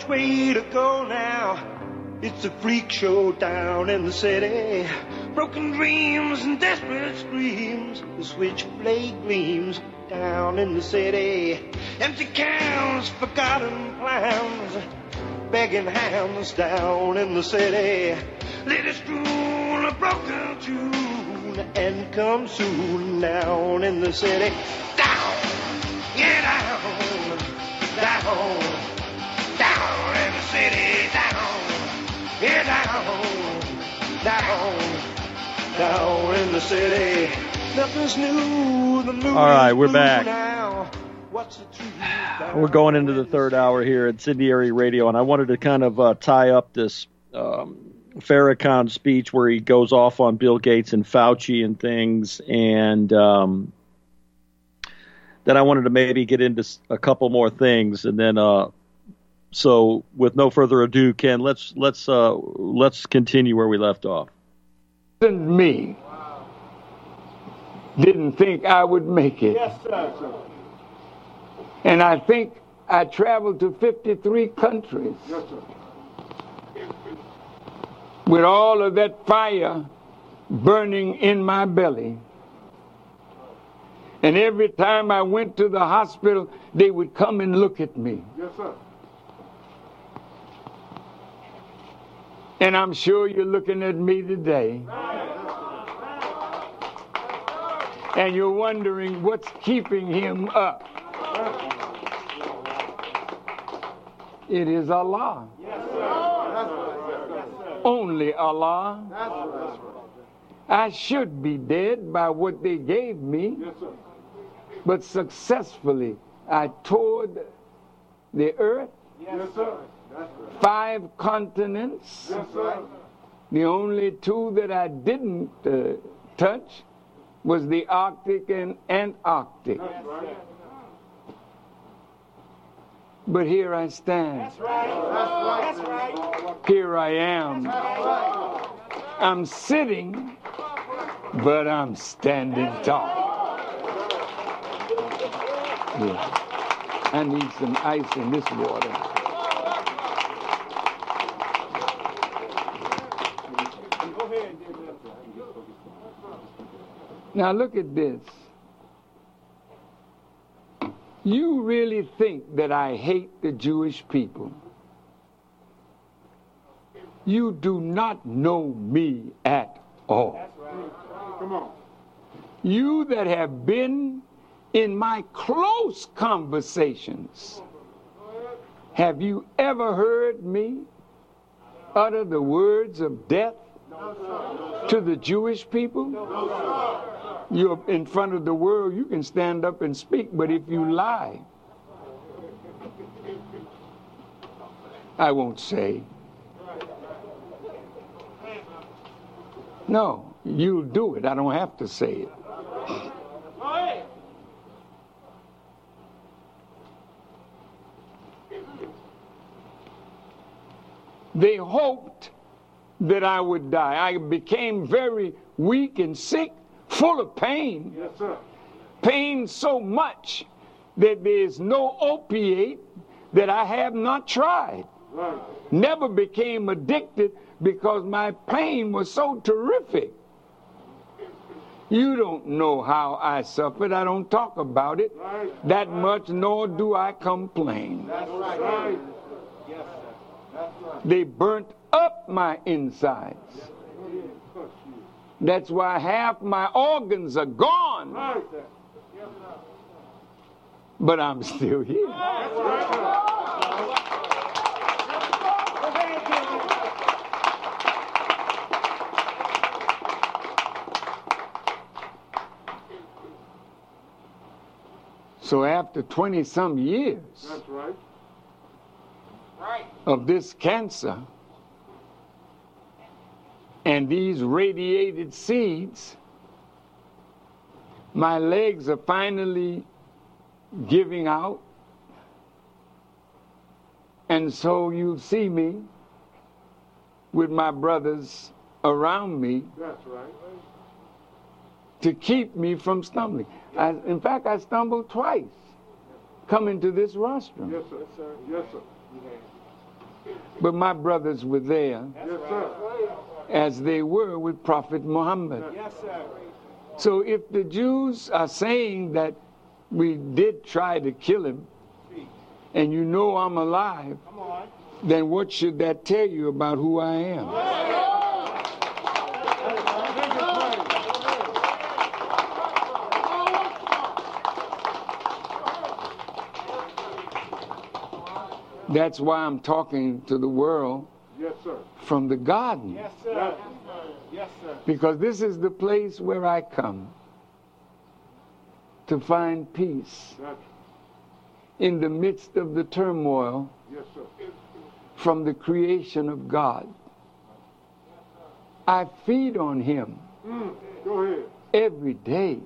which way to go now. It's a freak show down in the city. Broken dreams and desperate screams. The switchblade gleams down in the city. Empty cans, forgotten plans. Begging hands down in the city. Lady strewn a broken tune. And come soon down in the city. Down, yeah, down, down, down in the city, down. Yeah, down in the city. Nothing's new. The moon all right, we're blue back. Now. What's the truth? We're going into the third hour here at Incendiary Radio, and I wanted to kind of tie up this Farrakhan speech where he goes off on Bill Gates and Fauci and things, and then I wanted to maybe get into a couple more things, and then so with no further ado, Ken, let's continue where we left off. Me didn't think I would make it. Yes, sir. And I think I traveled to 53 countries. Yes, sir. With all of that fire burning in my belly. And every time I went to the hospital, they would come and look at me. Yes, sir. And I'm sure you're looking at me today. And you're wondering what's keeping him up. It is Allah. Yes, sir. Only Allah. I should be dead by what they gave me. Yes, sir. But successfully I toured the earth. Yes, sir. 5 continents. Yes, sir. The only 2 that I didn't touch was the Arctic and Antarctic. That's right. But here I stand. That's right. That's right. Here I am. I'm sitting, but I'm standing tall. Yeah. I need some ice in this water. Now look at this. You really think that I hate the Jewish people? You do not know me at all. That's right. Come on. You that have been in my close conversations, have you ever heard me utter the words of death to the Jewish people? You're in front of the world, you can stand up and speak, but if you lie, I won't say. No, you'll do it. I don't have to say it. They hoped that I would die. I became very weak and sick, full of pain. Yes, sir. Pain so much that there's no opiate that I have not tried. Right. Never became addicted because my pain was so terrific. You don't know how I suffered. I don't talk about it that much, nor do I complain. That's right. Yes, sir. That's right. They burnt up my insides. That's why half my organs are gone. Right. But I'm still here. So after 20-some years That's right. of this cancer and these radiated seeds, my legs are finally giving out. And so you see me with my brothers around me That's right. to keep me from stumbling. In fact, I stumbled twice coming to this rostrum. Yes, sir. Yes, sir. But my brothers were there, Yes, sir. as they were with Prophet Muhammad. Yes, sir. So if the Jews are saying that we did try to kill him, and you know I'm alive, Come on. then what should that tell you about who I am? That's why I'm talking to the world Yes, sir. from the garden. Yes, sir. Yes, sir. Because this is the place where I come to find peace That's, in the midst of the turmoil yes, sir. from the creation of God. I feed on him Go ahead. every day.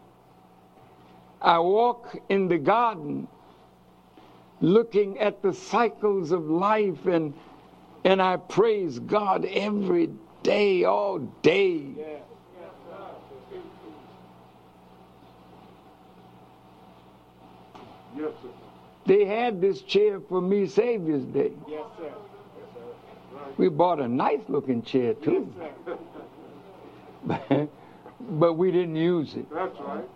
I walk in the garden looking at the cycles of life, and I praise God every day, all day. Yeah. Yes, sir. They had this chair for me Savior's Day. Yes, sir. We bought a nice looking chair too, Yes, sir. but we didn't use it. That's right.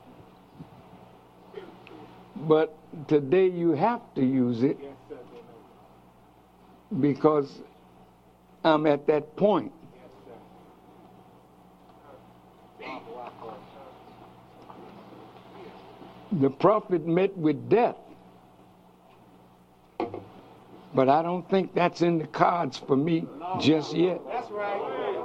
But today you have to use it Yes, sir. because I'm at that point. Yes, sir. The prophet met with death, but I don't think that's in the cards for me just yet. That's right.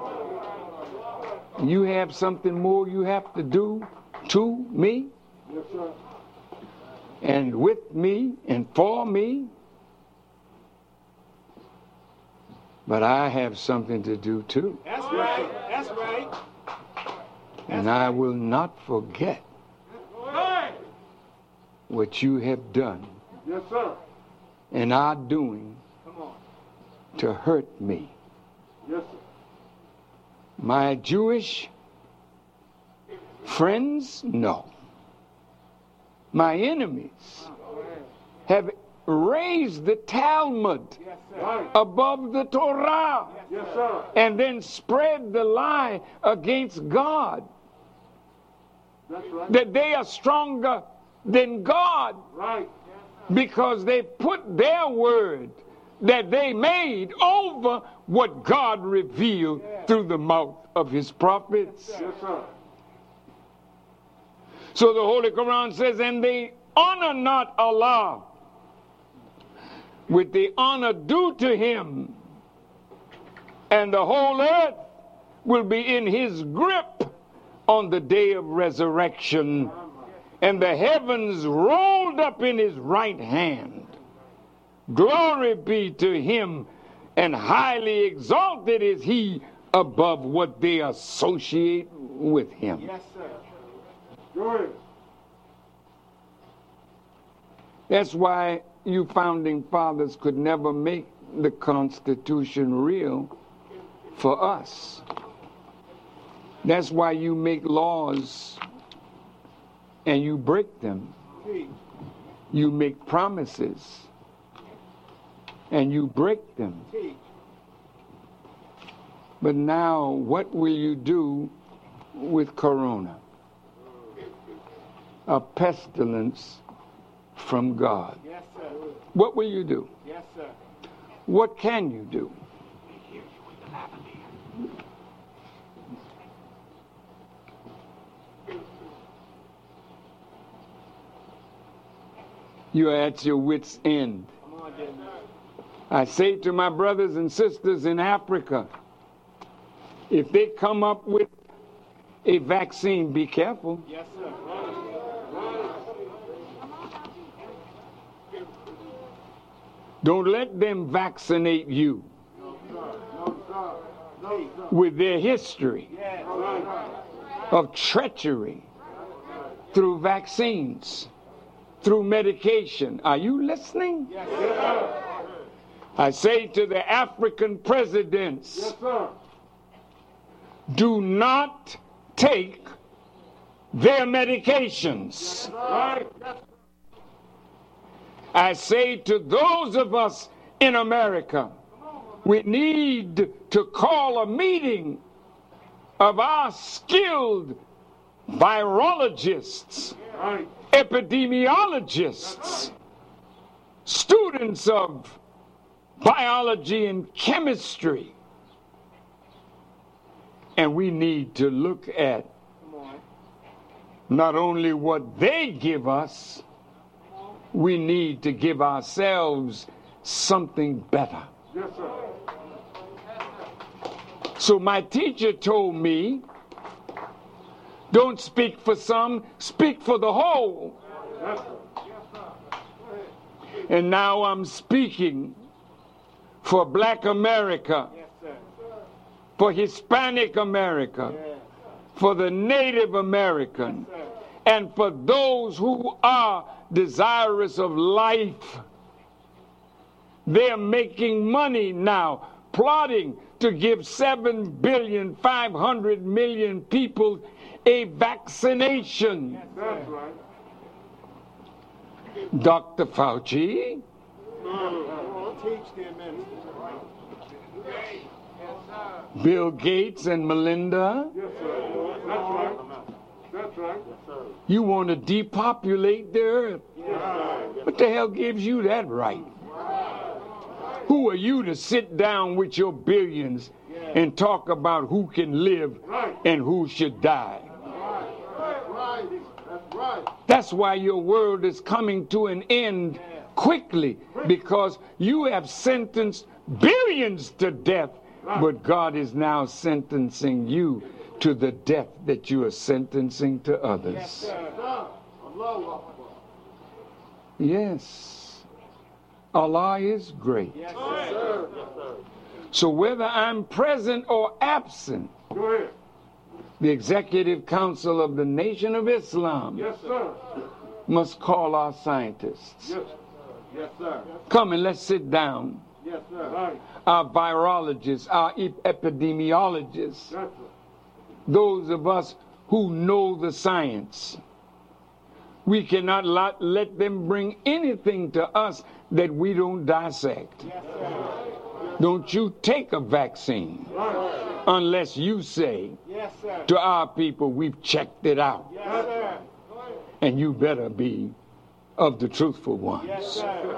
You have something more you have to do to me Yes, sir. and with me and for me, but I have something to do too, That's right. That's right. and I will not forget Hey. what you have done Yes, sir. and are doing Come on. to hurt me. Yes, sir. My Jewish friends, no. My enemies have raised the Talmud Yes, sir. Right. above the Torah Yes, sir. and then spread the lie against God That's right. that they are stronger than God Right. because they put their word that they made over what God revealed through the mouth of his prophets. Yes, sir. So the Holy Quran says, and they honor not Allah with the honor due to him, and the whole earth will be in his grip on the day of resurrection, and the heavens rolled up in his right hand. Glory be to him, and highly exalted is he above what they associate with him. Yes, sir. Go ahead. That's why you founding fathers could never make the Constitution real for us. That's why you make laws and you break them. Teach. You make promises and you break them. Teach. But now, what will you do with Corona? A pestilence from God. Yes, sir. What will you do? Yes, sir. What can you do? You are at your wits' end. Come on, dear man. I say to my brothers and sisters in Africa, if they come up with a vaccine, be careful. Yes, sir. Don't let them vaccinate you No, sir. No, sir. with their history Yes. of treachery through vaccines, through medication. Are you listening? Yes, sir. I say to the African presidents, Yes, sir. do not take their medications. Right. I say to those of us in America, We need to call a meeting of our skilled virologists, epidemiologists, students of biology and chemistry. And we need to look at not only what they give us, we need to give ourselves something better. Yes, sir. So my teacher told me, don't speak for some, speak for the whole. Yes, sir. And now I'm speaking for Black America, Yes, sir. for Hispanic America, Yes. for the Native American, Yes, sir. and for those who are desirous of life. They're making money now, plotting to give 7,500,000,000 people a vaccination. That's right. Dr. Fauci, Teach them, minister. Bill Gates, and Melinda, Yes, sir. That's right. That's right. you want to depopulate the earth. What the hell gives you that right? Who are you to sit down with your billions and talk about who can live and who should die? That's right. That's right. That's why your world is coming to an end quickly, because you have sentenced billions to death, but God is now sentencing you to the death that you are sentencing to others. Yes, Allah is great. Yes, sir. So whether I'm present or absent, Go ahead. the Executive Council of the Nation of Islam Yes, sir. must call our scientists. Yes. Yes, sir. Come and let's sit down. Yes, sir. Right. Our virologists, our epidemiologists, That's right. those of us who know the science. We cannot let them bring anything to us that we don't dissect. Yes, sir. Don't you take a vaccine Right. unless you say Yes, sir. to our people, we've checked it out, Yes, sir. and you better be of the truthful ones. Yes, sir.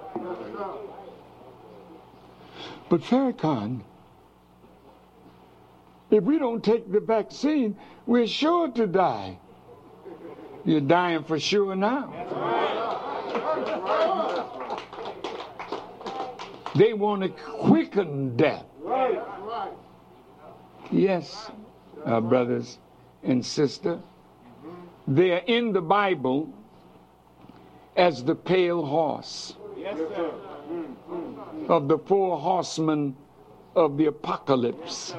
But Farrakhan, if we don't take the vaccine, we're sure to die. You're dying for sure now. They want to quicken death. Right. Right. Yes, our brothers and sisters, they're in the Bible as the pale horse Yes, sir. of the 4 horsemen of the apocalypse.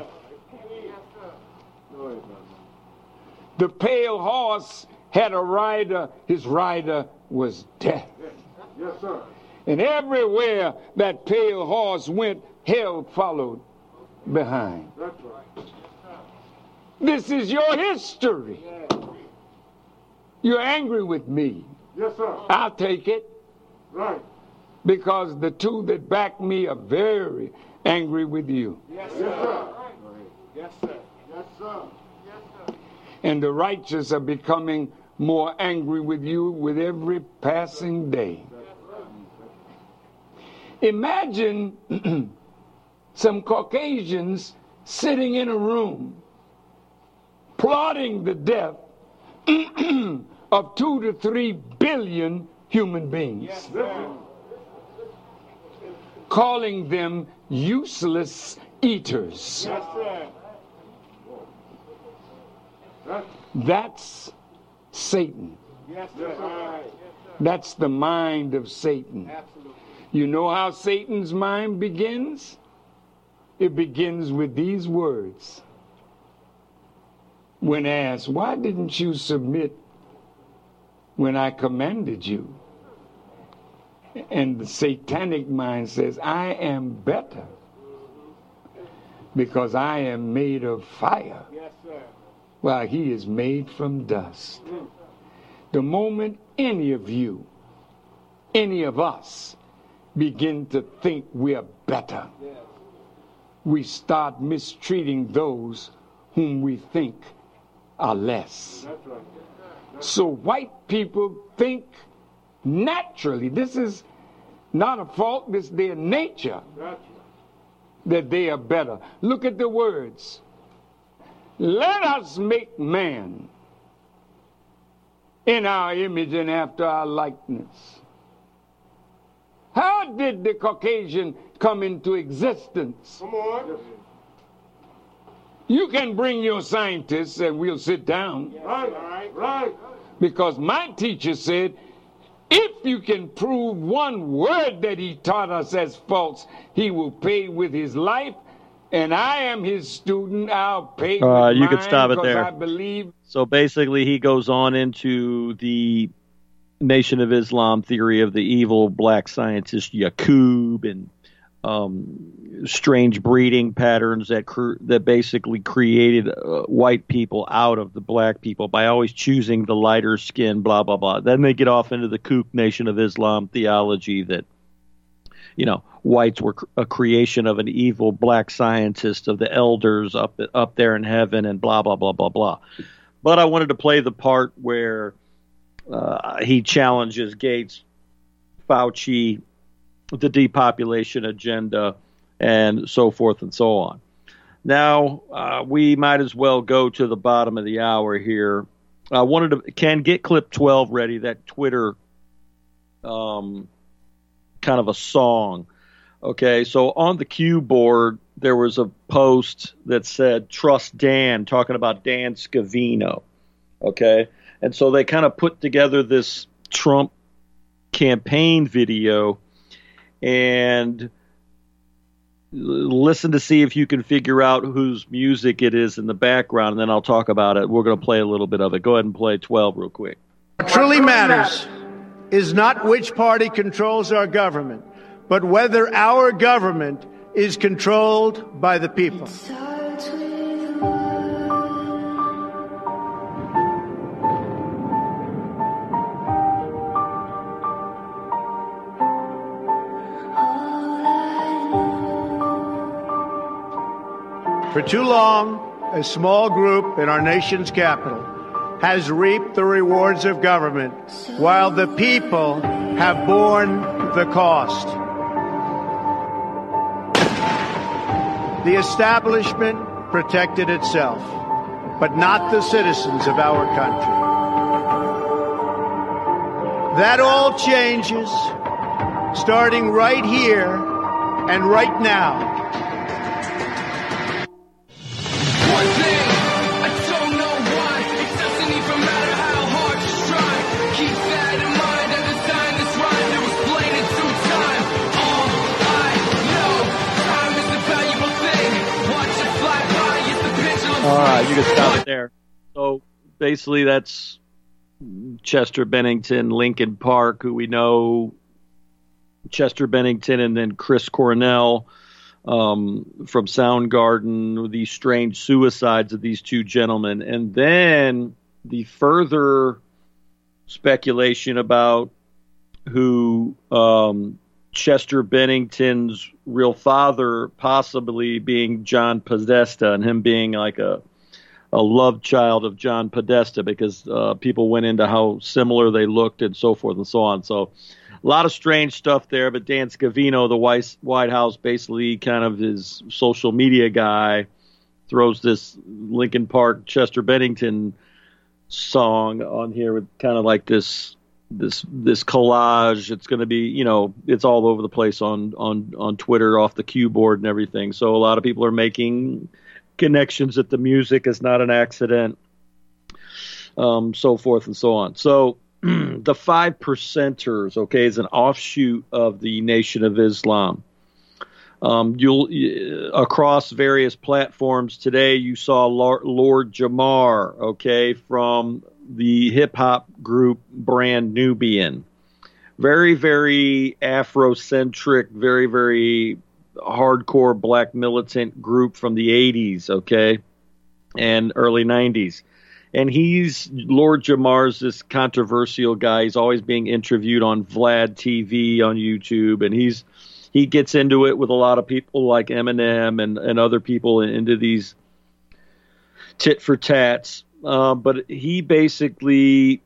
The pale horse had a rider. His rider was death. Yes, sir. And everywhere that pale horse went, hell followed behind. That's right. This is your history. You're angry with me. Yes, sir. I'll take it, Right. because the two that back me are very angry with you. Yes, sir. Yes, sir. Yes, sir. And the righteous are becoming more angry with you with every passing day. Imagine some Caucasians sitting in a room plotting the death of 2 to 3 billion human beings, Yes, sir. calling them useless eaters. Yes, sir. That's Satan. Yes, sir. That's the mind of Satan. Absolutely. You know how Satan's mind begins? It begins with these words. When asked, why didn't you submit when I commanded you? And the satanic mind says, I am better because I am made of fire, Yes, sir. while he is made from dust. The moment any of you, any of us, begin to think we're better, we start mistreating those whom we think are less. So white people think naturally. This is not a fault, this is their nature, that they are better. Look at the words. Let us make man in our image and after our likeness. How did the Caucasian come into existence? Come on. You can bring your scientists and we'll sit down. Right. Because my teacher said, if you can prove one word that he taught us as false, he will pay with his life. And I am his student. I'll pay with mine. You can stop it there. I believe. So basically, he goes on into the Nation of Islam theory of the evil black scientist Yaqub and strange breeding patterns that basically created white people out of the black people by always choosing the lighter skin, blah, blah, blah. Then they get off into the kook Nation of Islam theology that, you know, whites were a creation of an evil black scientist of the elders up there in heaven and blah, blah, blah, blah, blah. But I wanted to play the part where he challenges Gates, Fauci, the depopulation agenda, and so forth and so on. Now, we might as well go to the bottom of the hour here. I wanted to, Ken, get clip 12 ready, that Twitter kind of a song. Okay, so on the Q board, there was a post that said, "Trust Dan," talking about Dan Scavino. Okay, and so they kind of put together this Trump campaign video and listen to see if you can figure out whose music it is in the background, and then I'll talk about it. We're going to play a little bit of it. Go ahead and play 12 real quick. What truly matters is not which party controls our government, but whether our government is controlled by the people. For too long, a small group in our nation's capital has reaped the rewards of government while the people have borne the cost. The establishment protected itself, but not the citizens of our country. That all changes starting right here and right now. One thing, I don't know why. It doesn't even matter how hard you try. Keep that in mind and design this rhyme to explain it through time. All I know, time is a valuable thing. Watch it fly by, it's the pendulum. All right, you can stop it there. So basically that's Chester Bennington, Lincoln Park, who we know, Chester Bennington, and then Chris Cornell from Soundgarden, these strange suicides of these two gentlemen. And then the further speculation about who Chester Bennington's real father possibly being John Podesta, and him being like a love child of John Podesta, because people went into how similar they looked and so forth and so on. So a lot of strange stuff there, but Dan Scavino, the White House, basically kind of his social media guy, throws this Linkin Park Chester Bennington song on here with kind of like this collage. It's going to be, you know, it's all over the place on Twitter, off the Q board and everything. So a lot of people are making connections that the music is not an accident, so forth and so on. So the 5%ers, okay, is an offshoot of the Nation of Islam. You'll across various platforms today, you saw Lord Jamar, okay, from the hip hop group Brand Nubian. Very, very Afrocentric, very, very hardcore black militant group from the 80s, okay, and early 90s. And Lord Jamar's this controversial guy. He's always being interviewed on Vlad TV on YouTube, and he's he gets into it with a lot of people like Eminem and other people into these tit for tats. But he basically,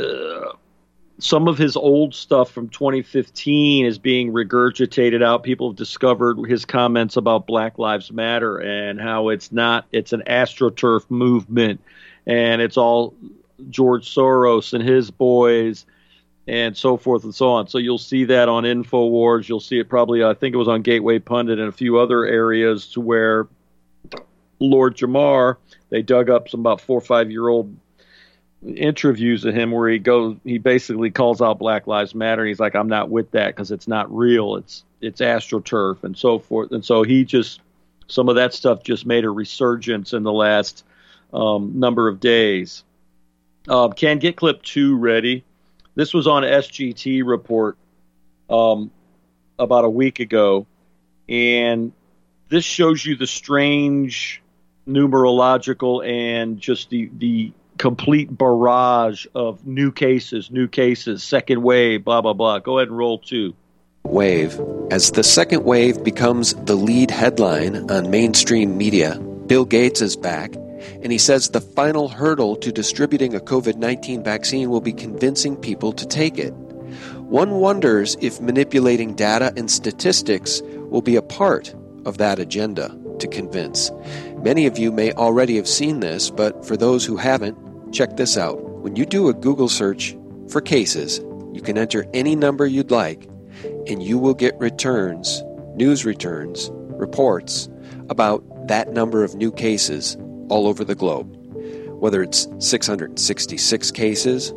some of his old stuff from 2015 is being regurgitated out. People have discovered his comments about Black Lives Matter and how it's an AstroTurf movement and it's all George Soros and his boys and so forth and so on. So you'll see that on InfoWars. You'll see it probably, I think it was on Gateway Pundit and a few other areas to where Lord Jamar, they dug up some about 4 or 5 year old interviews of him where he basically calls out Black Lives Matter. And he's like, I'm not with that because it's not real. It's AstroTurf and so forth. And so some of that stuff just made a resurgence in the last number of days. Ken, get clip 2 ready. This was on SGT report about a week ago, and this shows you the strange numerological and just the complete barrage of new cases, second wave, blah, blah, blah. Go ahead and roll 2. Wave. As the second wave becomes the lead headline on mainstream media, Bill Gates is back, and he says the final hurdle to distributing a COVID-19 vaccine will be convincing people to take it. One wonders if manipulating data and statistics will be a part of that agenda to convince. Many of you may already have seen this, but for those who haven't, check this out. When you do a Google search for cases, you can enter any number you'd like, and you will get returns, news returns, reports about that number of new cases all over the globe. Whether it's 666 cases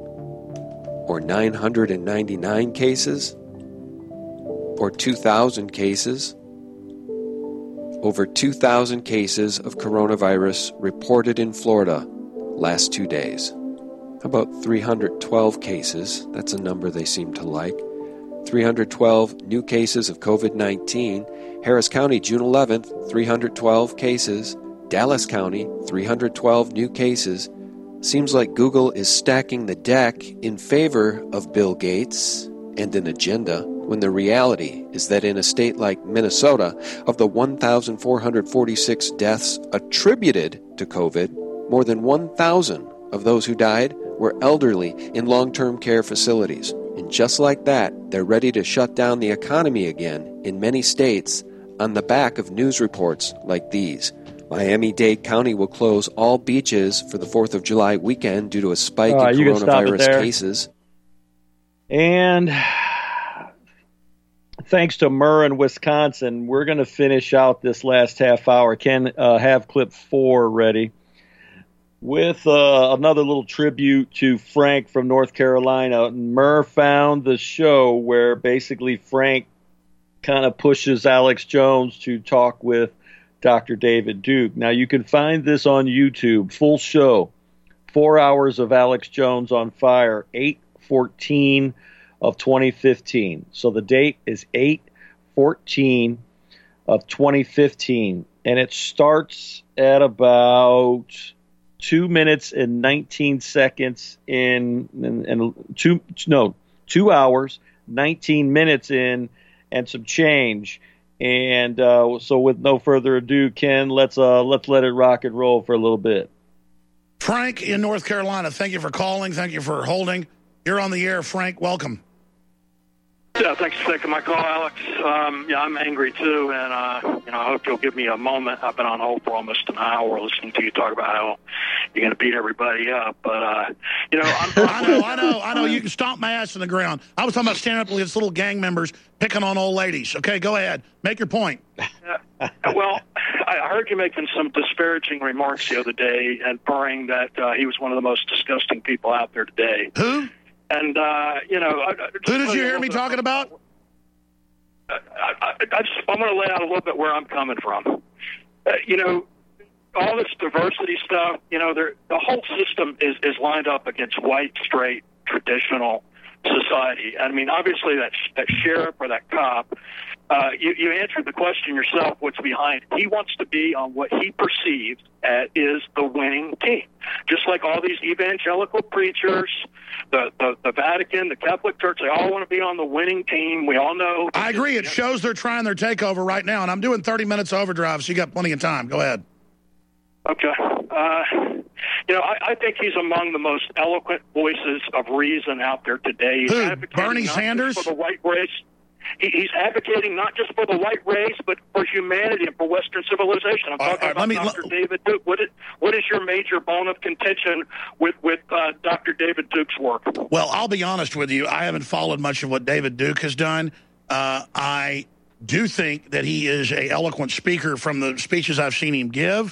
or 999 cases or 2,000 cases, over 2,000 cases of coronavirus reported in Florida last 2 days. How about 312 cases? That's a number they seem to like. 312 new cases of COVID-19. Harris County, June 11th, 312 cases. Dallas County, 312 new cases. Seems like Google is stacking the deck in favor of Bill Gates and an agenda, when the reality is that in a state like Minnesota, of the 1,446 deaths attributed to COVID, more than 1,000 of those who died were elderly in long-term care facilities. And just like that, they're ready to shut down the economy again in many states on the back of news reports like these. Miami-Dade County will close all beaches for the 4th of July weekend due to a spike in coronavirus cases. And thanks to Murr in Wisconsin, we're going to finish out this last half hour. Ken, have clip 4 ready with another little tribute to Frank from North Carolina. Murr found the show where basically Frank kind of pushes Alex Jones to talk with Dr. David Duke. Now, you can find this on YouTube, full show, 4 hours of Alex Jones on fire, 8/14 of 2015. So the date is 8/14 of 2015, and it starts at about 2 minutes and 19 seconds 2 hours, 19 minutes in, and some change. And so with no further ado, Ken, let's let it rock and roll for a little bit. Frank in North Carolina, thank you for calling. Thank you for holding. You're on the air, Frank. Welcome. Yeah, thanks for taking my call, Alex. I'm angry too, and I hope you'll give me a moment. I've been on hold for almost an hour listening to you talk about how you're going to beat everybody up. But I'm I know. You can stomp my ass in the ground. I was talking about standing up against little gang members picking on old ladies. Okay, go ahead, make your point. Well, I heard you making some disparaging remarks the other day, and inferring that he was one of the most disgusting people out there today. Who? And, who did you hear me talking about? I'm going to lay out a little bit where I'm coming from. All this diversity stuff, the whole system is lined up against white, straight, traditional society. I mean, obviously that sheriff or that cop you answered the question yourself, what's behind it. He wants to be on what he perceives is the winning team. Just like all these evangelical preachers, the Vatican, the Catholic Church, they all want to be on the winning team. We all know. I agree. It shows they're trying their takeover right now, and I'm doing 30 minutes overdrive, so you got plenty of time. Go ahead. Okay. I think he's among the most eloquent voices of reason out there today. He's Who? Bernie Sanders? For the white race. He's advocating not just for the white race, but for humanity and for Western civilization. I'm talking about Dr. David Duke. What is your major bone of contention with Dr. David Duke's work? Well, I'll be honest with you. I haven't followed much of what David Duke has done. I do think that he is an eloquent speaker from the speeches I've seen him give.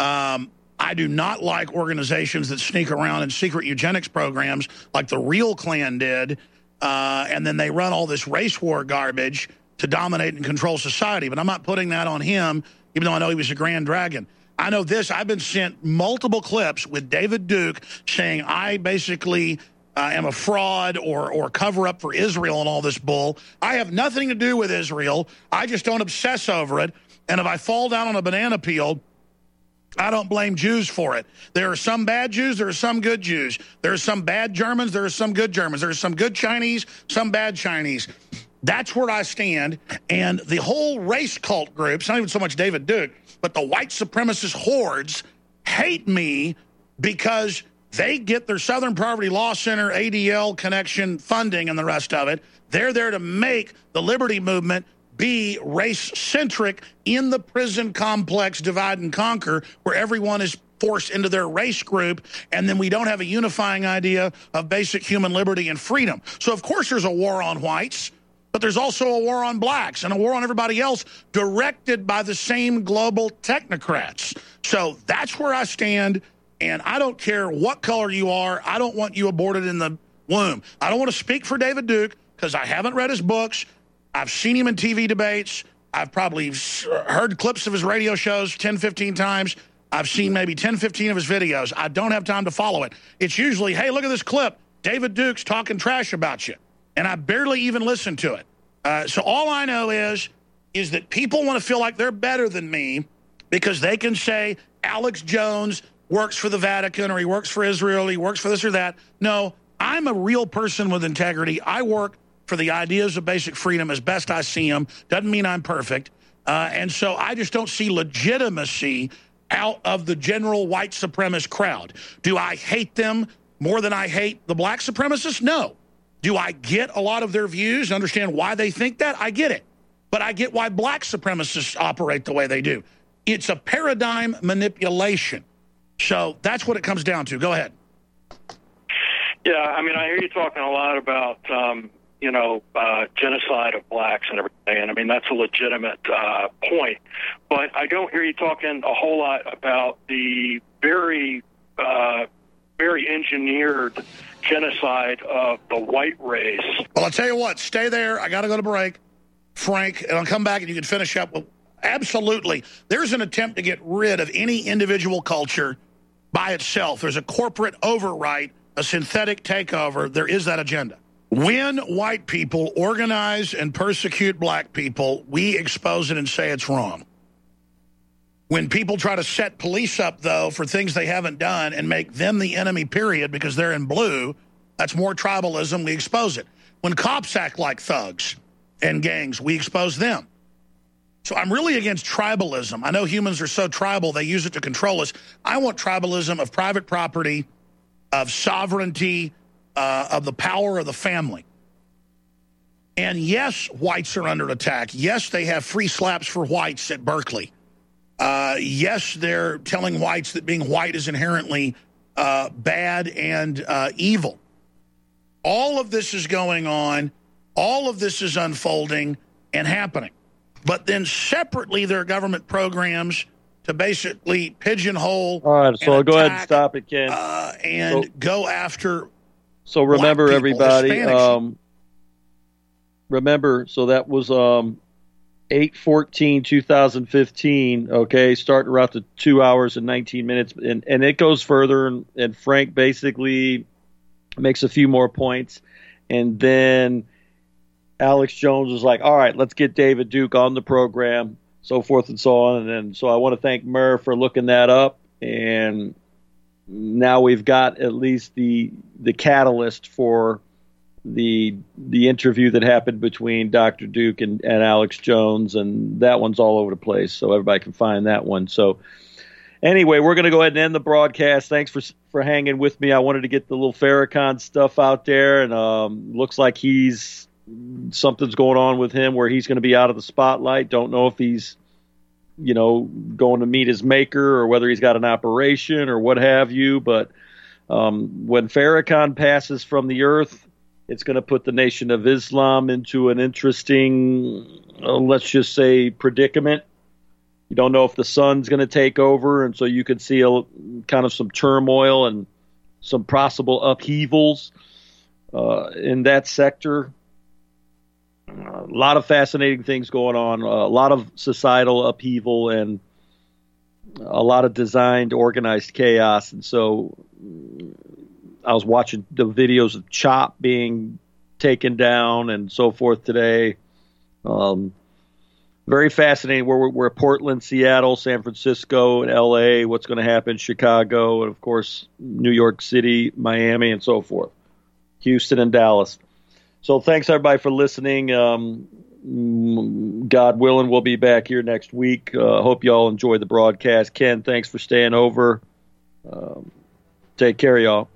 I do not like organizations that sneak around in secret eugenics programs like the Real Klan did, and then they run all this race war garbage to dominate and control society. But I'm not putting that on him, even though I know he was a Grand Dragon. I know this. I've been sent multiple clips with David Duke saying I basically am a fraud or cover up for Israel and all this bull. I have nothing to do with Israel. I just don't obsess over it. And if I fall down on a banana peel, I don't blame Jews for it. There are some bad Jews. There are some good Jews. There are some bad Germans. There are some good Germans. There are some good Chinese, some bad Chinese. That's where I stand. And the whole race cult groups, not even so much David Duke, but the white supremacist hordes hate me because they get their Southern Poverty Law Center, ADL connection funding and the rest of it. They're there to make the liberty movement be race-centric in the prison complex divide and conquer, where everyone is forced into their race group, and then we don't have a unifying idea of basic human liberty and freedom. So, of course, there's a war on whites, but there's also a war on blacks and a war on everybody else directed by the same global technocrats. So that's where I stand, and I don't care what color you are. I don't want you aborted in the womb. I don't want to speak for David Duke because I haven't read his books. I've seen him in TV debates. I've probably heard clips of his radio shows 10, 15 times. I've seen maybe 10, 15 of his videos. I don't have time to follow it. It's usually, hey, look at this clip. David Duke's talking trash about you. And I barely even listen to it. So all I know is that people want to feel like they're better than me because they can say Alex Jones works for the Vatican or he works for Israel, he works for this or that. No, I'm a real person with integrity. I work for the ideas of basic freedom as best I see them. Doesn't mean I'm perfect. And so I just don't see legitimacy out of the general white supremacist crowd. Do I hate them more than I hate the black supremacists? No. Do I get a lot of their views, understand why they think that? I get it. But I get why black supremacists operate the way they do. It's a paradigm manipulation. So that's what it comes down to. Go ahead. Yeah, I mean, I hear you talking a lot about genocide of blacks and everything. And I mean, that's a legitimate point. But I don't hear you talking a whole lot about the very engineered genocide of the white race. Well, I'll tell you what, stay there. I got to go to break, Frank, and I'll come back and you can finish up with, absolutely. There's an attempt to get rid of any individual culture by itself. There's a corporate overwrite, a synthetic takeover. There is that agenda. When white people organize and persecute black people, we expose it and say it's wrong. When people try to set police up, though, for things they haven't done and make them the enemy, period, because they're in blue, that's more tribalism, we expose it. When cops act like thugs and gangs, we expose them. So I'm really against tribalism. I know humans are so tribal, they use it to control us. I want tribalism of private property, of sovereignty, of the power of the family. And yes, whites are under attack. Yes, they have free slaps for whites at Berkeley. Yes, they're telling whites that being white is inherently bad and evil. All of this is going on. All of this is unfolding and happening. But then separately, there are government programs to basically pigeonhole. All right, so I'll go ahead and stop it, Ken. Go after. So remember, people, everybody, remember, so that was 8/14/2015, okay, starting around the 2 hours and 19 minutes. And it goes further, and Frank basically makes a few more points. And then Alex Jones was like, all right, let's get David Duke on the program, so forth and so on. And so I want to thank Murr for looking that up. And now we've got at least the catalyst for the interview that happened between Dr. Duke and Alex Jones. And that one's all over the place, so everybody can find that one. So anyway, we're going to go ahead and end the broadcast. Thanks for hanging with me. I wanted to get the little Farrakhan stuff out there, and looks like something's going on with him where he's going to be out of the spotlight. Don't know if he's, going to meet his maker or whether he's got an operation or what have you. But when Farrakhan passes from the earth, it's going to put the Nation of Islam into an interesting, let's just say, predicament. You don't know if the sun's going to take over, and so you could see kind of some turmoil and some possible upheavals in that sector. A lot of fascinating things going on, a lot of societal upheaval, and a lot of designed, organized chaos. And so I was watching the videos of CHOP being taken down and so forth today. Very fascinating. We're Portland, Seattle, San Francisco, and L.A., what's going to happen in Chicago, and, of course, New York City, Miami, and so forth, Houston and Dallas. So thanks, everybody, for listening. God willing, we'll be back here next week. Hope you all enjoy the broadcast. Ken, thanks for staying over. Take care, y'all.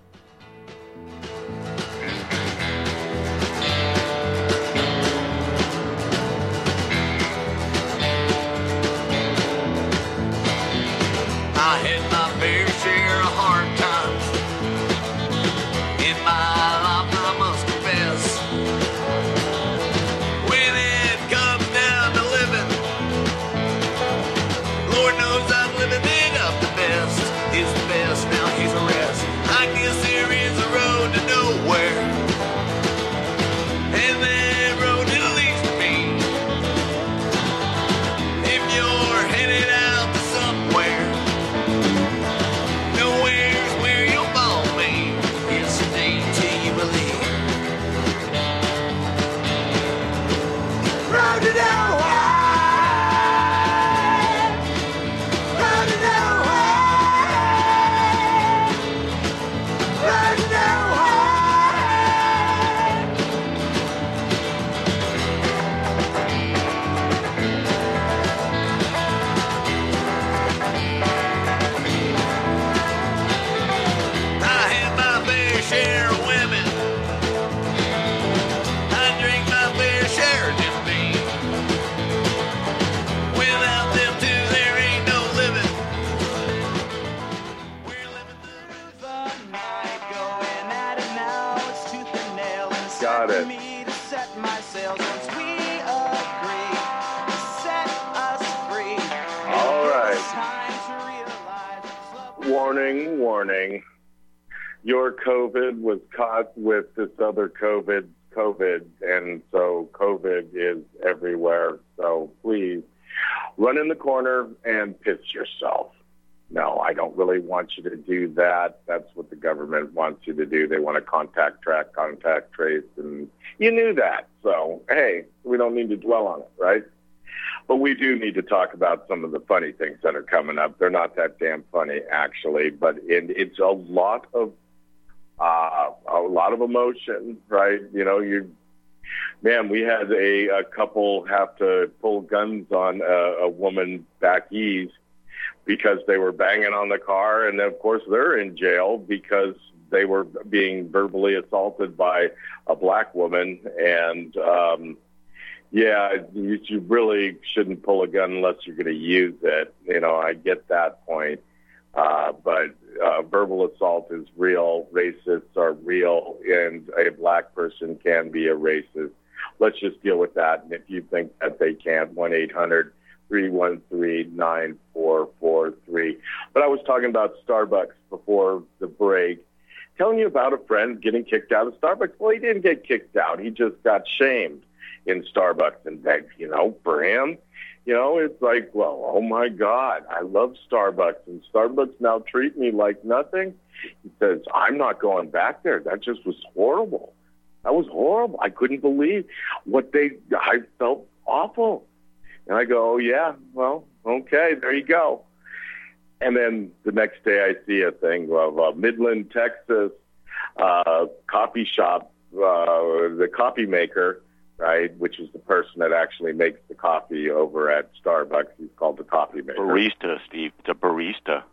I had my fair share of hard times in my life, I must confess. When it comes down to living, Lord knows I'm living it up the best. Is the best, now here's the rest. I guess there is a road to nowhere, and that road it leads to me. If you're headed out to somewhere, nowhere's where you'll follow me. It's a day till you believe. Round it out wide. Round it out wide. Round it out wide. I had my fair share of women. I drink my fair share of Jim Beam. Without them two, there ain't no living. We're living the night, going at it now. It's tooth and nail, and it's Got set it. for me to set my sails once we agree to set us free. All right. It's time to realize it's love. Warning, warning. Your COVID was caught with this other COVID, and so COVID is everywhere. So please run in the corner and piss yourself. No, I don't really want you to do that. That's what the government wants you to do. They want to contact track, contact trace, and you knew that. So, hey, we don't need to dwell on it, right? But we do need to talk about some of the funny things that are coming up. They're not that damn funny, actually, but it's a lot of emotion, right? We had a couple have to pull guns on a woman back east because they were banging on the car, and of course they're in jail because they were being verbally assaulted by a black woman. And you really shouldn't pull a gun unless you're going to use it. I get that point. But verbal assault is real. Racists are real, and a black person can be a racist. Let's just deal with that. And if you think that they can't, 1-800-313-9443. But I was talking about Starbucks before the break, telling you about a friend getting kicked out of Starbucks. Well, he didn't get kicked out. He just got shamed in Starbucks. And that, for him, it's like, well, oh my God, I love Starbucks, and Starbucks now treat me like nothing. He says, I'm not going back there. That just was horrible. That was horrible. I couldn't believe I felt awful. And I go, oh, yeah, well, okay, there you go. And then the next day I see a thing of Midland, Texas, coffee shop, the coffee maker, right, which is the person that actually makes the coffee over at Starbucks. He's called the coffee maker. Barista, Steve. It's a barista.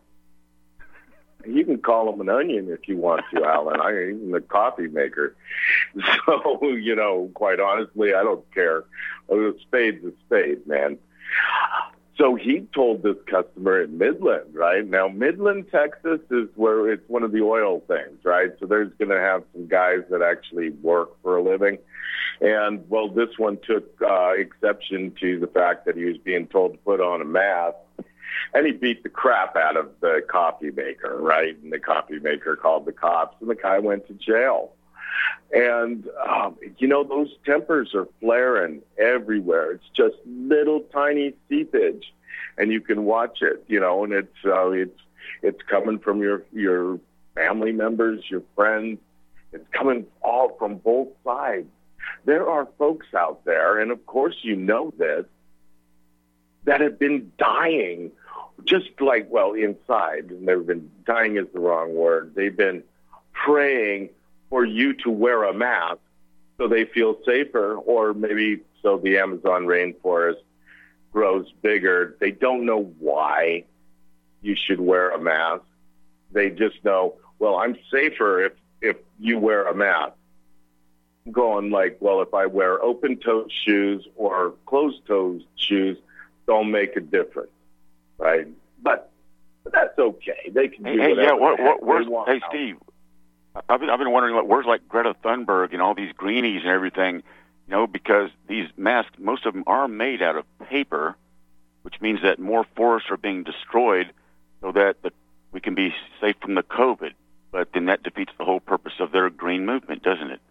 You can call him an onion if you want to, Alan. I'm the coffee maker. So, quite honestly, I don't care. A spade's a spade, man. So he told this customer in Midland, right? Now, Midland, Texas is where it's one of the oil things, right? So there's going to have some guys that actually work for a living. And, well, this one took exception to the fact that he was being told to put on a mask. And he beat the crap out of the coffee maker, right? And the coffee maker called the cops, and the guy went to jail. And, those tempers are flaring everywhere. It's just little tiny seepage, and you can watch it, and it's coming from your family members, your friends. It's coming all from both sides. There are folks out there, and of course you know this, that have been dying just like, inside. And they've been dying is the wrong word. They've been praying for you to wear a mask so they feel safer, or maybe so the Amazon rainforest grows bigger. They don't know why you should wear a mask. They just know, I'm safer if you wear a mask. Going like, if I wear open-toed shoes or closed-toed shoes, don't make a difference, right? But that's okay. They can do whatever. Hey, Steve, I've been wondering, where's like Greta Thunberg and all these greenies and everything, because these masks, most of them are made out of paper, which means that more forests are being destroyed so that we can be safe from the COVID. But then that defeats the whole purpose of their green movement, doesn't it?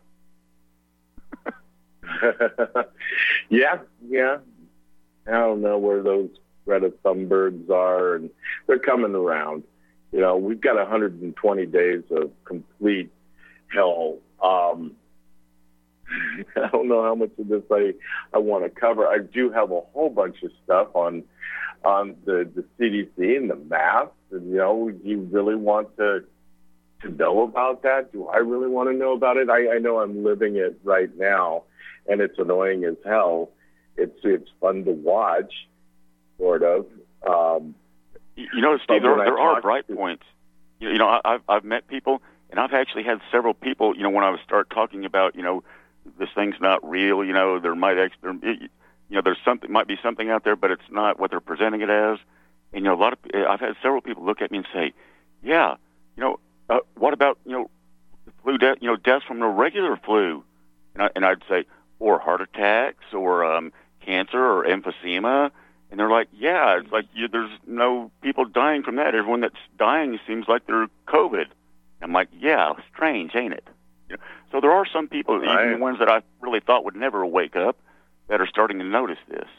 Yeah. I don't know where those Greta Thunbergs are, and they're coming around. We've got 120 days of complete hell. I don't know how much of this I want to cover. I do have a whole bunch of stuff on the CDC and the masks, and do you really want to know about that? Do I really want to know about it? I know I'm living it right now, and it's annoying as hell. It's fun to watch, sort of. Steve, there are bright points. I've met people, and I've actually had several people, when I start talking about, this thing's not real, there there's something, might be something out there, but it's not what they're presenting it as. And, I've had several people look at me and say, yeah, what about, flu deaths from the regular flu? And I'd say, or heart attacks, or cancer, or emphysema. And they're like, yeah, it's like there's no people dying from that. Everyone that's dying seems like they're COVID. I'm like, yeah, strange, ain't it? So there are some people, even the ones that I really thought would never wake up, that are starting to notice this.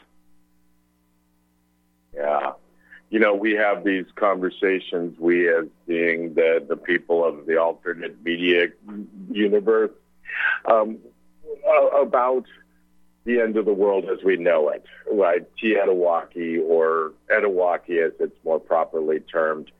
Yeah. We have these conversations, we as being the people of the alternate media universe, about the end of the world as we know it, right? Tietawaki, or Etowaki as it's more properly termed.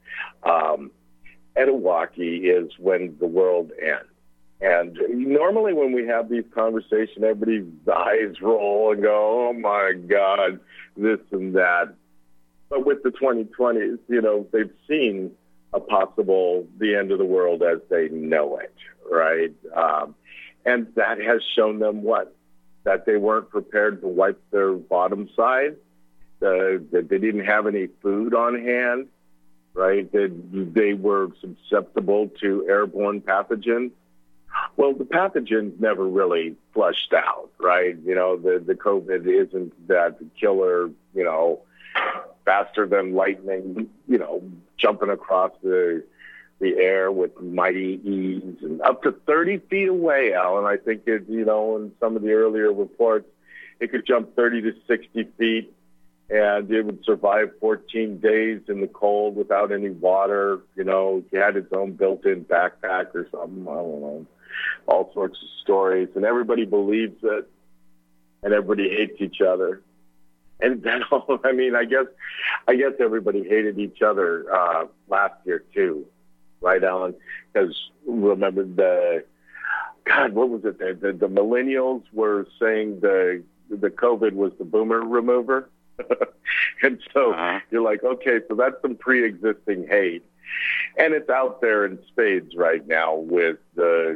Etowaki is when the world ends. And normally when we have these conversations, everybody's eyes roll and go, oh my God, this and that. But with the 2020s, they've seen the end of the world as they know it, right? And that has shown them what? That they weren't prepared to wipe their bottom side, that they didn't have any food on hand, right? That they were susceptible to airborne pathogens. Well, the pathogens never really flushed out, right? The COVID isn't that killer, faster than lightning, jumping across the air with mighty ease and up to 30 feet away, Alan. I think in some of the earlier reports, it could jump 30 to 60 feet, and it would survive 14 days in the cold without any water. He had its own built-in backpack or something. I don't know. all sorts of stories, and everybody believes it, and everybody hates each other. And then, I mean, I guess everybody hated each other last year too, right, Alan? Because remember what was it? The millennials were saying the COVID was the boomer remover. And so you're like, okay, so that's some pre-existing hate. And it's out there in spades right now with the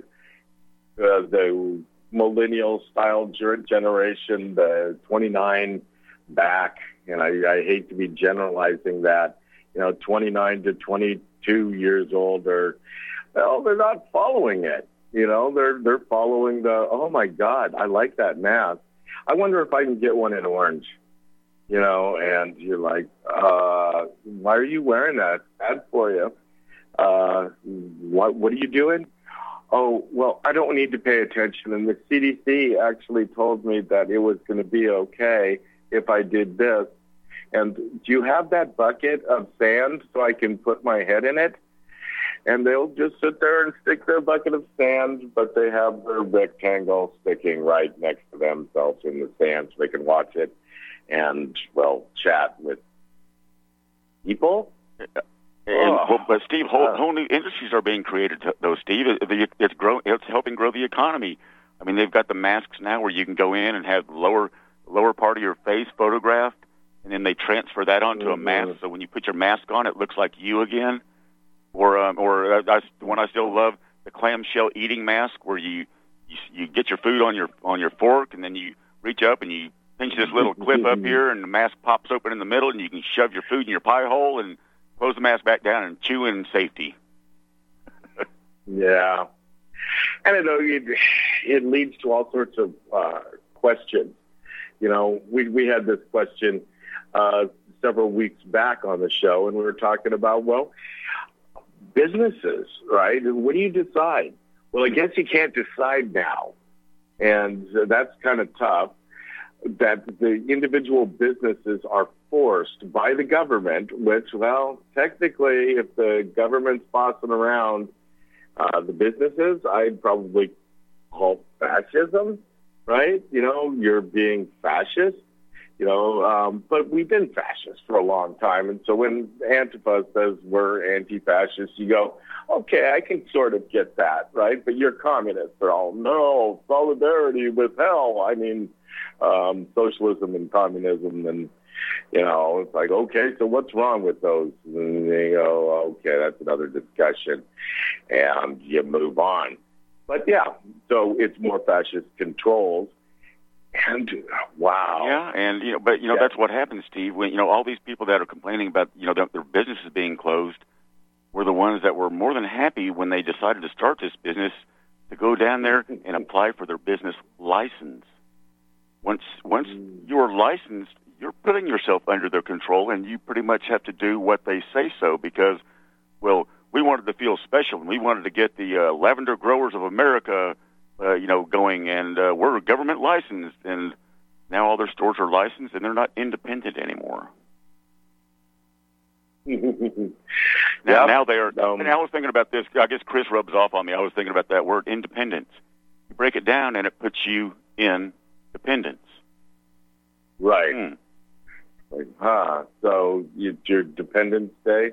millennial-style generation, the 29 back. And I hate to be generalizing that. 29 to 22 years old they're not following it. They're following oh, my God, I like that mask. I wonder if I can get one in orange. And you're like, why are you wearing that? Bad for you. What are you doing? Oh, well, I don't need to pay attention. And the CDC actually told me that it was going to be okay if I did this. And do you have that bucket of sand so I can put my head in it? And they'll just sit there and stick their bucket of sand, but they have their rectangle sticking right next to themselves in the sand so they can watch it and, well, chat with people. But Steve, whole new industries are being created, though, Steve. It's helping grow the economy. I mean, they've got the masks now where you can go in and have lower part of your face photographed, and then they transfer that onto a mask. So when you put your mask on, it looks like you again. Or the one I still love, the clamshell eating mask, where you get your food on your fork, and then you reach up and you pinch this little clip up here, and the mask pops open in the middle, and you can shove your food in your pie hole and close the mask back down and chew in safety. Yeah. And I know it leads to all sorts of questions. We had this question several weeks back on the show, and we were talking about, well, businesses, right? What do you decide? Well, I guess you can't decide now. And that's kind of tough, that the individual businesses are forced by the government, which, well, technically, if the government's bossing around the businesses, I'd probably call fascism, right? You're being fascist, but we've been fascist for a long time. And so when Antifa says we're anti-fascist, you go, okay, I can sort of get that, right? But you're communists. They're all, no, solidarity with hell. I mean, socialism and communism, and it's like, okay, so what's wrong with those? And you go, okay, that's another discussion, and you move on. But yeah, so it's more fascist controls, and wow, yeah, and that's what happens, Steve. When all these people that are complaining about their businesses being closed were the ones that were more than happy when they decided to start this business to go down there and apply for their business license. Once you're licensed, you're putting yourself under their control, and you pretty much have to do what they say so because, well, we wanted to feel special, and we wanted to get the Lavender Growers of America, going, and we're government licensed, and now all their stores are licensed, and they're not independent anymore. Now they are. And I was thinking about this. I guess Chris rubs off on me. I was thinking about that word, independence. You break it down, and it puts you in dependence. Right. So your Dependence Day,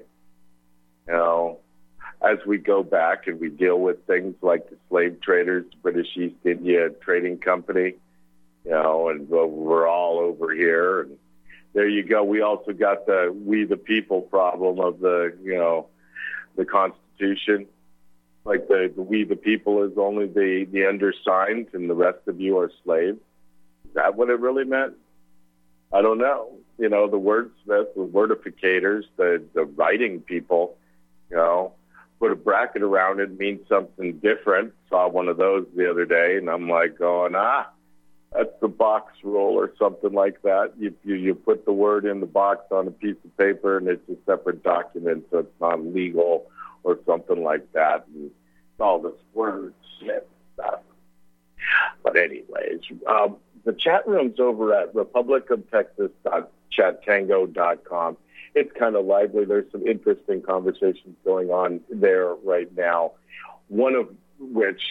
as we go back and we deal with things like the slave traders, British East India Trading Company, and we're all over here. And there you go. We also got the we the people problem of the Constitution. Like the we the people is only the undersigned and the rest of you are slaves. Is that what it really meant? I don't know. The wordsmiths, the wordificators, the writing people, put a bracket around it, means something different. Saw one of those the other day, and I'm like going, that's the box rule or something like that. You put the word in the box on a piece of paper, and it's a separate document, so it's not legal or something like that. And it's all this wordsmith stuff. But anyways, the chat room's over at republicoftexas.chattango.com. It's kind of lively. There's some interesting conversations going on there right now. One of which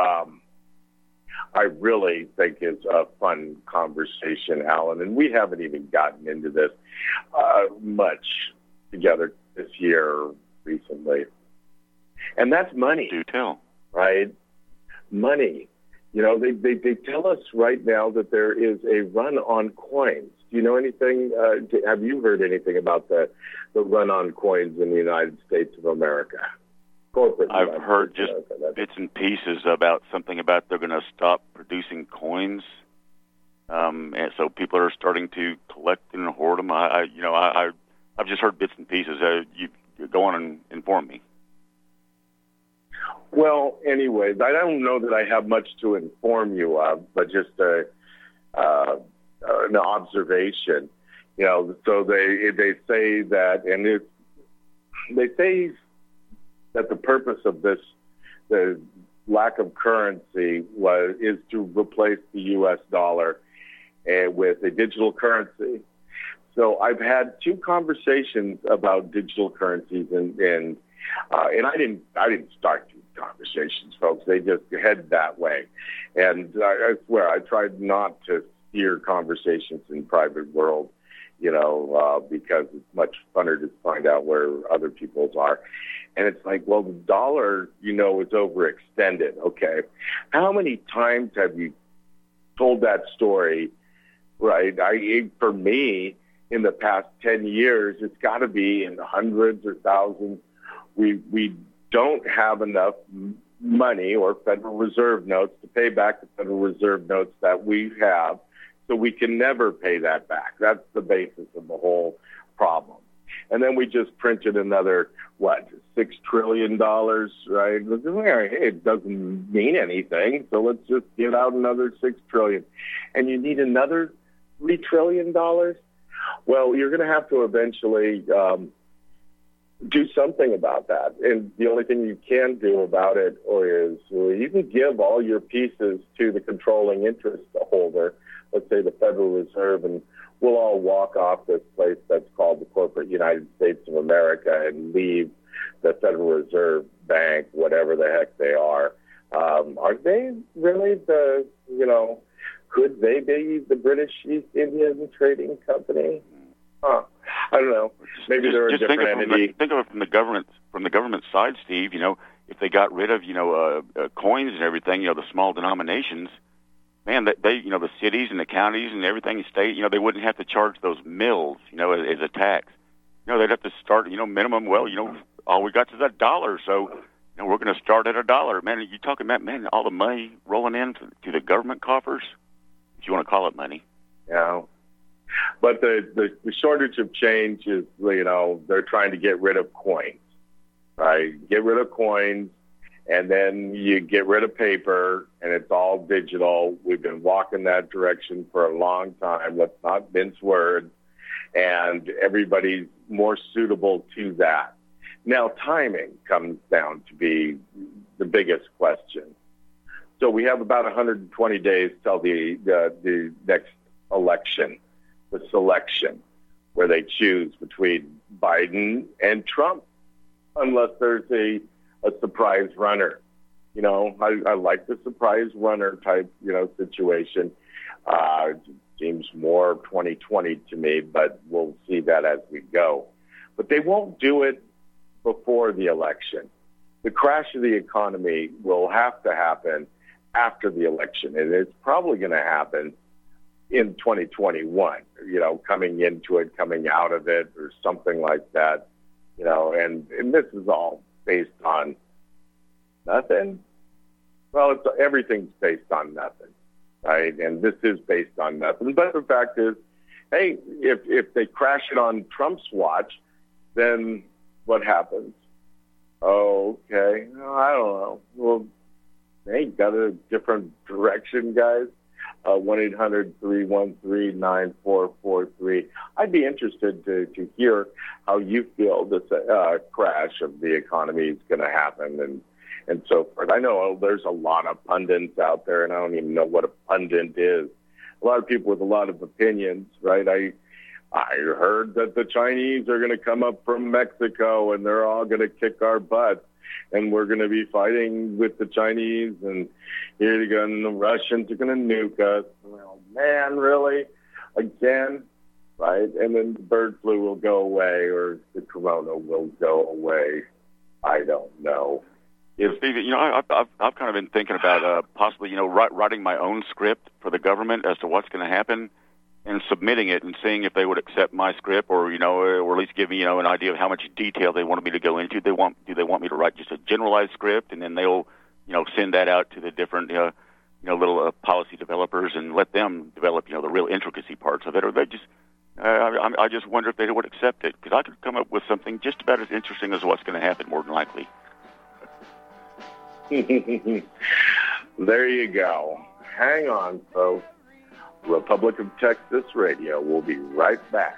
I really think is a fun conversation, Alan. And we haven't even gotten into this much together this year recently. And that's money. Do tell. Right? Money. You know, they tell us right now that there is a run on coins. Do you know anything? Have you heard anything about the run on coins in the United States of America? I've heard just bits and pieces about something about they're going to stop producing coins, and so people are starting to collect and hoard them. I've just heard bits and pieces. You go on and inform me. Well, anyways, I don't know that I have much to inform you of, but just an observation. You know, so they say that, and they say that the purpose of this, the lack of currency, is to replace the U.S. dollar with a digital currency. So I've had two conversations about digital currencies, and I didn't start these conversations, folks. They just head that way, and I swear I tried not to steer conversations in private world, because it's much funner to find out where other people's are. And it's like, well, the dollar, is overextended. Okay. How many times have you told that story, right? For me, in the past 10 years, it's got to be in the hundreds or thousands. We don't have enough money or Federal Reserve notes to pay back the Federal Reserve notes that we have, so we can never pay that back. That's the basis of the whole problem. And then we just printed another, $6 trillion, right? It doesn't mean anything, so let's just get out another $6 trillion. And you need another $3 trillion? Well, you're going to have to eventually do something about that. And the only thing you can do about it is you can give all your pieces to the controlling interest holder, let's say the Federal Reserve, and we'll all walk off this place that's called the corporate United States of America and leave the Federal Reserve Bank, whatever the heck they are. Are they really could they be the British East Indian Trading Company? I don't know. Maybe they're a different entity. Think of it from the government side, Steve. If they got rid of coins and everything, the small denominations, man, they the cities and the counties and everything, the state, they wouldn't have to charge those mills, as a tax. They'd have to start, minimum. Well, all we got is $1, so we're going to start at $1. Man, you talking about all the money rolling in to the government coffers, if you want to call it money. Yeah. But the shortage of change is, they're trying to get rid of coins, right? Get rid of coins, and then you get rid of paper, and it's all digital. We've been walking that direction for a long time. Let's not mince words. And everybody's more suitable to that. Now, timing comes down to be the biggest question. So we have about 120 days till the next election, the selection, where they choose between Biden and Trump, unless there's a surprise runner. I like the surprise runner type, situation. It seems more 2020 to me, but we'll see that as we go. But they won't do it before the election. The crash of the economy will have to happen after the election, and it's probably going to happen in 2021, coming into it, coming out of it, or something like that, and this is all based on nothing. Well, everything's based on nothing, right? And this is based on nothing. But the fact is, hey, if they crash it on Trump's watch, then what happens? Okay, I don't know. Well, they got a different direction, guys. 1-800-313-9443. I'd be interested to hear how you feel this crash of the economy is going to happen and so forth. I know there's a lot of pundits out there, and I don't even know what a pundit is. A lot of people with a lot of opinions, right? I heard that the Chinese are going to come up from Mexico and they're all going to kick our butts. and we're going to be fighting with the Chinese, and here to go, and the Russians are going to nuke us. Well, man, really? Again? Right? And then the bird flu will go away, or the corona will go away. I don't know. Steve, I've kind of been thinking about possibly, writing my own script for the government as to what's going to happen, and submitting it and seeing if they would accept my script, or at least give me an idea of how much detail they wanted me to go into. Do they want me to write just a generalized script, and then they'll send that out to the different little policy developers and let them develop the real intricacy parts of it, or they just I just wonder if they would accept it, because I could come up with something just about as interesting as what's going to happen, more than likely. There you go. Hang on, folks. Republic of Texas Radio. We'll be right back.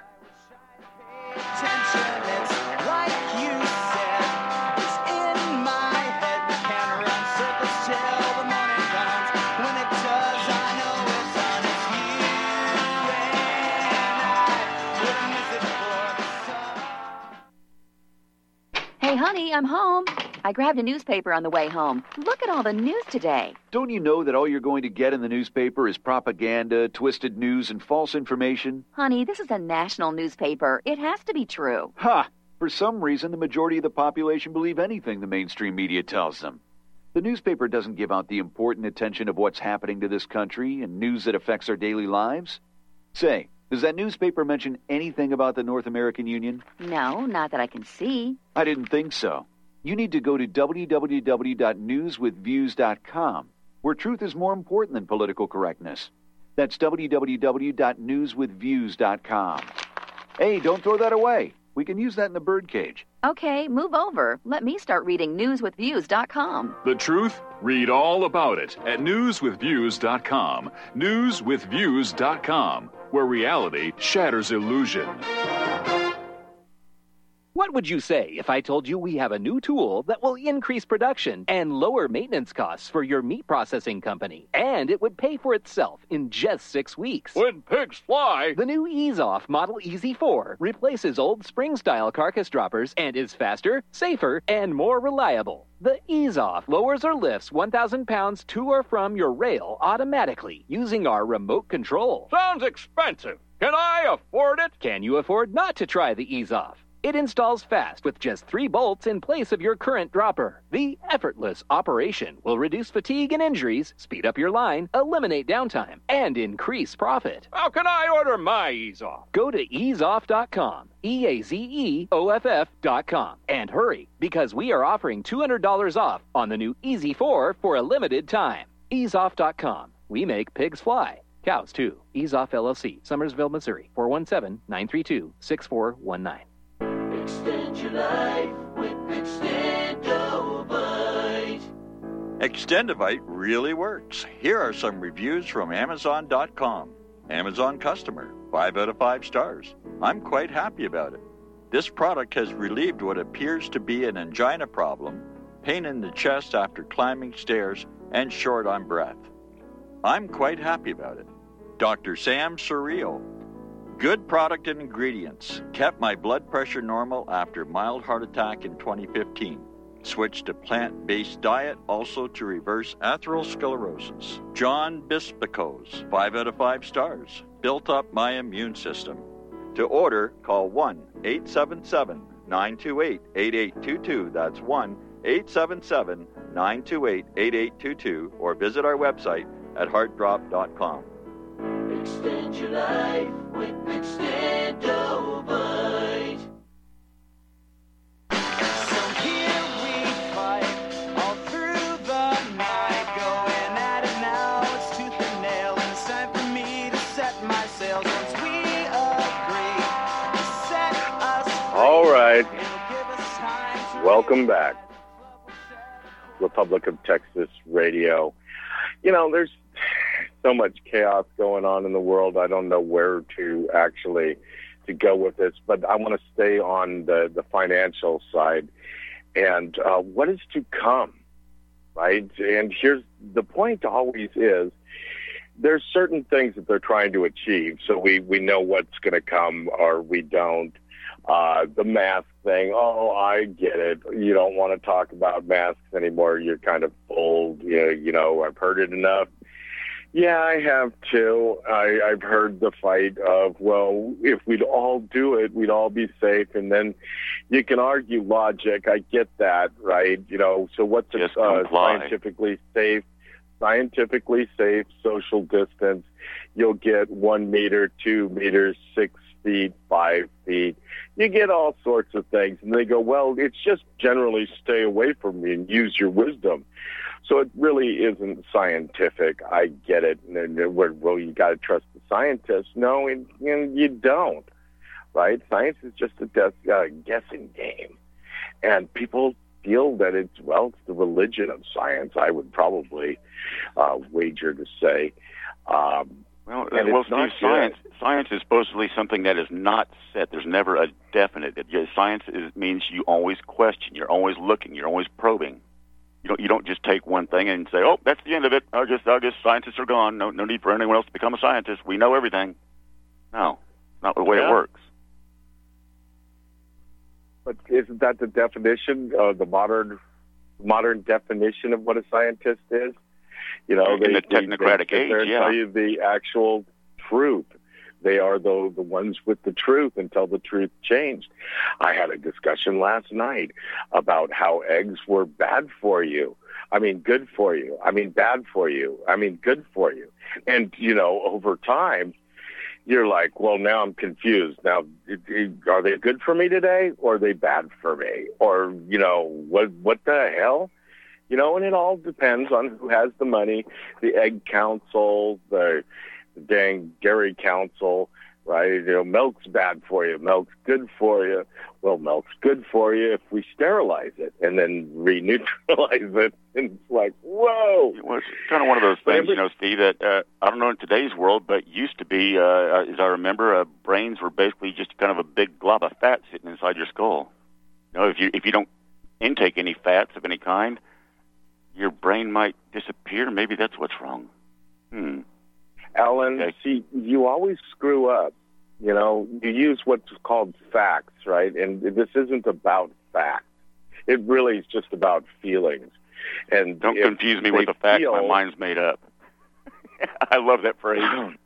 Hey, honey, I'm home. I grabbed a newspaper on the way home. Look at all the news today. Don't you know that all you're going to get in the newspaper is propaganda, twisted news, and false information? Honey, this is a national newspaper. It has to be true. Ha! For some reason, the majority of the population believe anything the mainstream media tells them. The newspaper doesn't give out the important attention of what's happening to this country and news that affects our daily lives. Say, does that newspaper mention anything about the North American Union? No, not that I can see. I didn't think so. You need to go to www.newswithviews.com, where truth is more important than political correctness. That's www.newswithviews.com. Hey, don't throw that away. We can use that in the birdcage. Okay, move over. Let me start reading newswithviews.com. The truth? Read all about it at newswithviews.com. Newswithviews.com, where reality shatters illusion. What would you say if I told you we have a new tool that will increase production and lower maintenance costs for your meat processing company? And it would pay for itself in just 6 weeks. When pigs fly! The new EaseOff Model EZ4 replaces old spring-style carcass droppers and is faster, safer, and more reliable. The EaseOff lowers or lifts 1,000 pounds to or from your rail automatically using our remote control. Sounds expensive. Can I afford it? Can you afford not to try the EaseOff? It installs fast with just 3 bolts in place of your current dropper. The effortless operation will reduce fatigue and injuries, speed up your line, eliminate downtime, and increase profit. How can I order my EaseOff? Go to easeoff.com, EAZEOFF.com, and hurry, because we are offering $200 off on the new EZ4 for a limited time. Easeoff.com. We make pigs fly. Cows, too. EaseOff LLC, Summersville, Missouri, 417-932-6419. Extend your life with Extendovite. Extendovite really works. Here are some reviews from Amazon.com. Amazon customer, 5 out of 5 stars. I'm quite happy about it. This product has relieved what appears to be an angina problem, pain in the chest after climbing stairs, and short on breath. I'm quite happy about it. Dr. Sam Surreal. Good product and ingredients. Kept my blood pressure normal after mild heart attack in 2015. Switched to plant-based diet also to reverse atherosclerosis. John Bispicos, 5 out of 5 stars. Built up my immune system. To order, call 1-877-928-8822. That's 1-877-928-8822. Or visit our website at heartdrop.com. Extend your life with Extendovite. So here we fight all through the night, going at it now, it's tooth and nail, and it's time for me to set my sails once we agree to set us free. All right. Welcome back. Republic of Texas Radio. You know, there's so much chaos going on in the world. I don't know where to go with this, but I want to stay on the financial side and what is to come, right? And here's the point always is there's certain things that they're trying to achieve. So we know what's going to come or we don't. The mask thing, I get it. You don't want to talk about masks anymore. You're kind of old. I've heard it enough. Yeah, I have too. I've heard the fight of, well, if we'd all do it, we'd all be safe. And then you can argue logic. I get that, right? So what's a scientifically safe social distance? You'll get 1 meter, 2 meters, 6 feet, 5 feet. You get all sorts of things. And they go, well, it's just generally stay away from me and use your wisdom. So it really isn't scientific. I get it. Well, you got to trust the scientists. No, you don't, right? Science is just a guessing game. And people feel that it's the religion of science, I would probably wager to say. Steve, science is supposedly something that is not set. There's never a definite. Science means you always question. You're always looking. You're always probing. You don't just take one thing and say, "Oh, that's the end of it. I guess scientists are gone. No need for anyone else to become a scientist. We know everything." No, not the way it works. But isn't that the definition, the modern definition of what a scientist is? In the technocratic age, tell you the actual truth. They are the ones with the truth until the truth changed. I had a discussion last night about how eggs were bad for you. I mean, good for you. I mean, bad for you. I mean, good for you. And, over time, you're like, well, now I'm confused. Now, are they good for me today or are they bad for me? Or, what the hell? And it all depends on who has the money, the Egg Council, the dang Dairy Council, right? Milk's bad for you. Milk's good for you. Well, milk's good for you if we sterilize it and then re-neutralize it. And it's like, whoa. It's kind of one of those things, Steve, that I don't know in today's world, but used to be, as I remember, brains were basically just kind of a big glob of fat sitting inside your skull. If you don't intake any fats of any kind, your brain might disappear. Maybe that's what's wrong. Alan, see, you always screw up. You use what's called facts, right? And this isn't about facts. It really is just about feelings. And don't confuse me with the fact my mind's made up. I love that phrase.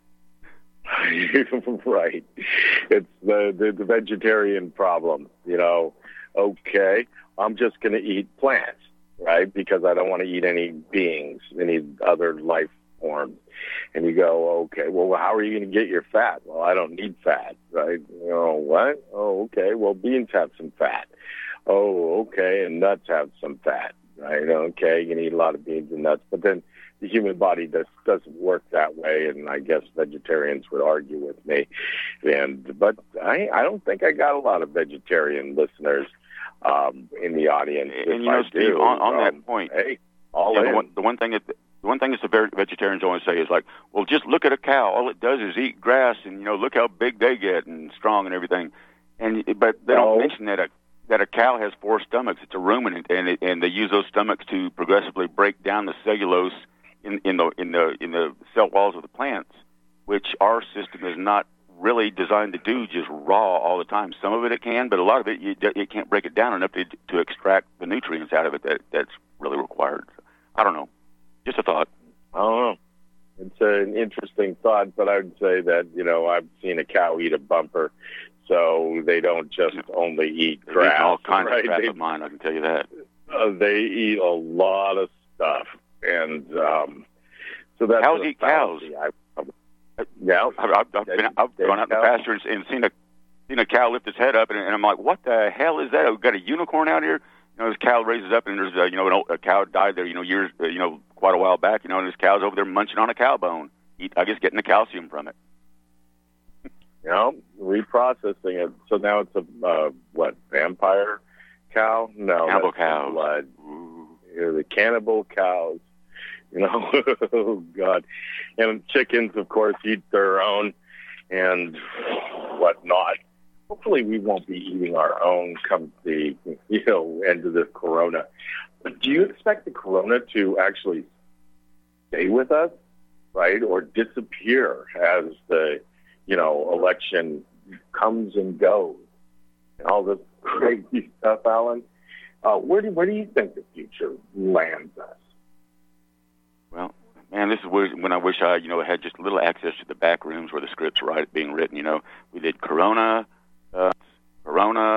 Right. It's the vegetarian problem. Okay, I'm just going to eat plants, right? Because I don't want to eat any beings, any other life forms. And you go, okay, well, how are you going to get your fat? Well, I don't need fat, right? What? Oh, okay, well, beans have some fat. Oh, okay, and nuts have some fat, right? Okay, you can eat a lot of beans and nuts, but then the human body doesn't work that way, and I guess vegetarians would argue with me. But I don't think I got a lot of vegetarian listeners in the audience. And Steve, on that point, hey, all in. The one thing that the vegetarians always say is like, well, just look at a cow. All it does is eat grass, and look how big they get and strong and everything. But they don't mention that a cow has 4 stomachs. It's a ruminant, and they use those stomachs to progressively break down the cellulose in the cell walls of the plants, which our system is not really designed to do just raw all the time. Some of it can, but a lot of it it can't break it down enough to extract the nutrients out of it that's really required. I don't know. Just a thought. I don't know. It's an interesting thought, but I would say that, I've seen a cow eat a bumper, so they don't just only eat grass. All kinds of crap of mine, I can tell you that. They eat a lot of stuff, and so that's cows eat cows. Yeah, I've gone out in the pasture and seen a cow lift its head up, and I'm like, what the hell is that? We've got a unicorn out here. This cow raises up, and there's a cow died there, years, quite a while back, and this cow's over there munching on a cow bone. I guess getting the calcium from it. Reprocessing it. So now it's a vampire cow? No, cannibal cows. Blood. The cannibal cows. Oh God. And chickens, of course, eat their own and whatnot. Hopefully we won't be eating our own come the, end of this corona. But do you expect the corona to actually stay with us, right, or disappear as the, election comes and goes? and all this crazy stuff, Alan. Where do you think the future lands us? Well, man, this is when I wish I, had just a little access to the back rooms where the scripts are being written. We did Corona,